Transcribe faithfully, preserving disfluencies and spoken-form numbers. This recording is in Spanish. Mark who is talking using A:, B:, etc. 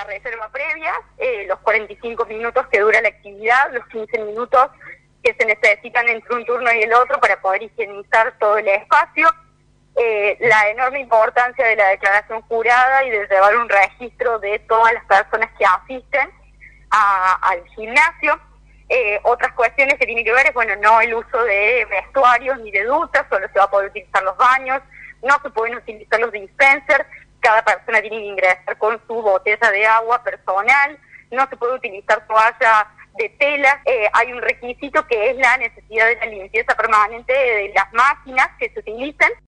A: la reserva previa, eh, los cuarenta y cinco minutos que dura la actividad, los quince minutos que se necesitan entre un turno y el otro para poder higienizar todo el espacio, eh, la enorme importancia de la declaración jurada y de llevar un registro de todas las personas que asisten a, al gimnasio. Eh, otras cuestiones que tienen que ver es, bueno, no el uso de vestuarios ni de duchas, solo se va a poder utilizar los baños, no se pueden utilizar los dispensers, cada persona tiene que ingresar con su botella de agua personal, no se puede utilizar toalla de tela, eh, hay un requisito que es la necesidad de la limpieza permanente de las máquinas que se utilicen.